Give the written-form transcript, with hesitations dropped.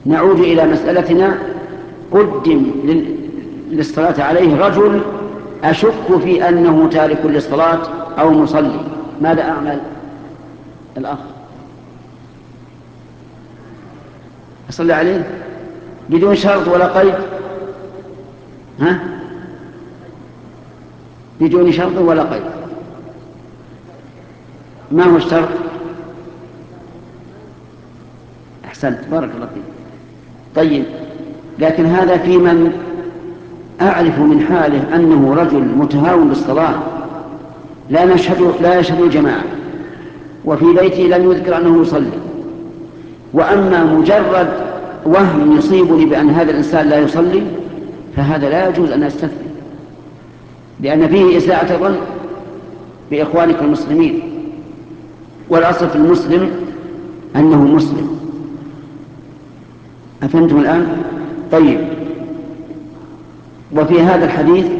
نعود إلى مسألتنا. قدم للصلاة عليه رجل أشك في أنه تارك للصلاة أو مصلي، ماذا أعمل؟ الأخ أصلي عليه بدون شرط ولا قيد؟ ها؟ بدون شرط ولا قيد. ما هو الشرط؟ أحسنت، بارك الله فيك. طيب، لكن هذا في من أعرف من حاله أنه رجل متهاون بالصلاة، لا يشهد الجماعة، وفي بيته لم يذكر أنه يصلي. وأما مجرد وهم يصيبني بأن هذا الإنسان لا يصلي، فهذا لا يجوز أن أستثني، لأن فيه إساءة الظن بإخوانك المسلمين، والأصل في المسلم أنه مسلم. أفهمتم الآن؟ طيب، وفي هذا الحديث